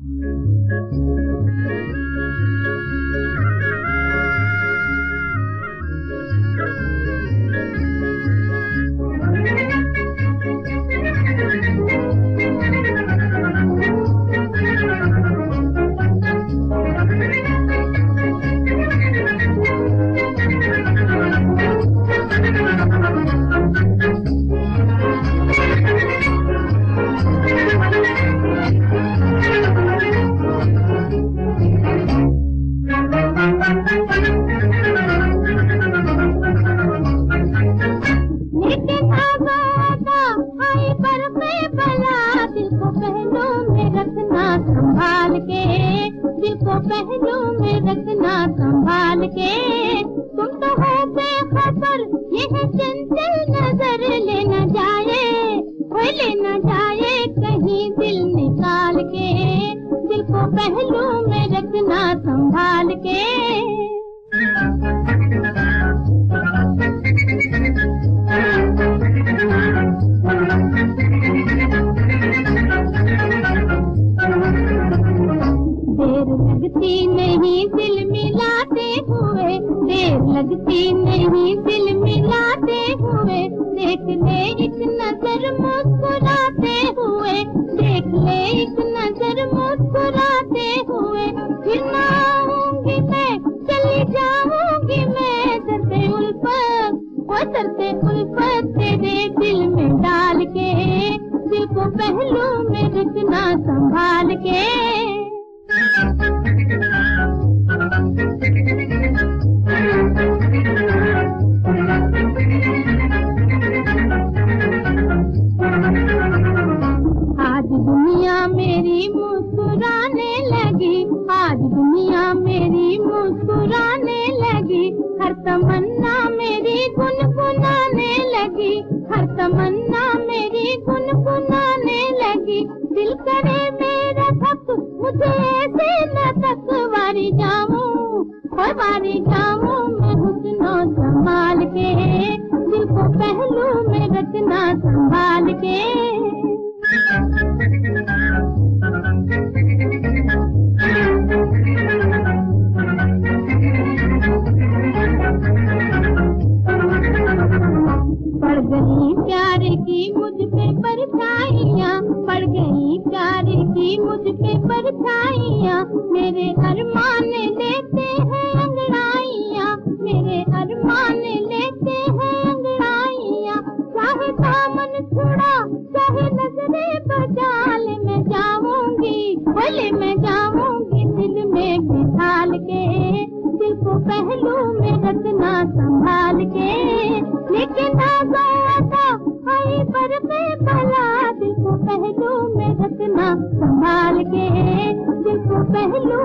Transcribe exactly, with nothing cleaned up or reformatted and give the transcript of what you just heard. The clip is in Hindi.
संभाल के दिल को पहलू में रखना संभाल के। तुम तो हो बेखबर यह चंचल नजर लेना जाए, वो लेना जाए कहीं दिल निकाल के। दिल को पहलू में रखना संभाल के। लगती नहीं दिल मिलाते हुए, देर लगती नहीं दिल मिलाते हुए। देख ले एक नजर मुस्कुराते हुए, देख ले एक नजर मुस्कुराते हुए। फिर ना आऊंगी मैं, चली जाऊंगी मैं दर्दे उल्फत, वो दर्दे उल्फत तेरे दिल में डाल के। दिल को पहलू में रखना संभाल के। आज दुनिया मेरी मुस्कुराने लगी, आज दुनिया मेरी मुस्कुराने लगी। हर तमन्ना मेरी गुनगुनाने लगी, हर तमन्ना मेरी गुनगुनाने लगी। दिल करे मेरा थक मुझे ऐसे न तक वारी जाऊं, और वारी जाऊं मैं हुस्नो संभाल के। दिल को पहलू में रखना संभाल के। पड़ गई प्यार की मुझ पे परछाइयाँ, पड़ गई प्यार की मुझ पे परछाइयाँ। मेरे अरमान लेते हैं अंगड़ाइयाँ, मेरे अरमान लेते हैं अंगड़ाइयाँ। चाहे दामन छुड़ा चाहे नजरें बचा ले, मैं जाऊंगी बोले मैं जाऊंगी दिल में बिठाल के। दिल को पहलू में रखना संभाल के। लेकिन आजा आजा आई पर में भला, दिल को पहलू में रखना संभाल के। दिल को पहलू